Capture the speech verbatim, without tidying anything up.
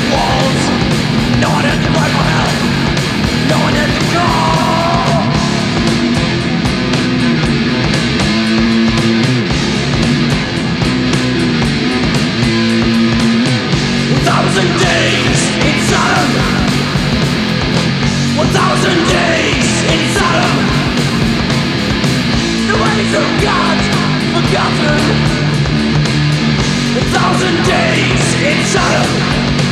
walls. No one had to cry for help. No one had to call. One thousand days in Sodom. One thousand days in Sodom. The ways of God forgotten. A thousand days in Sodom.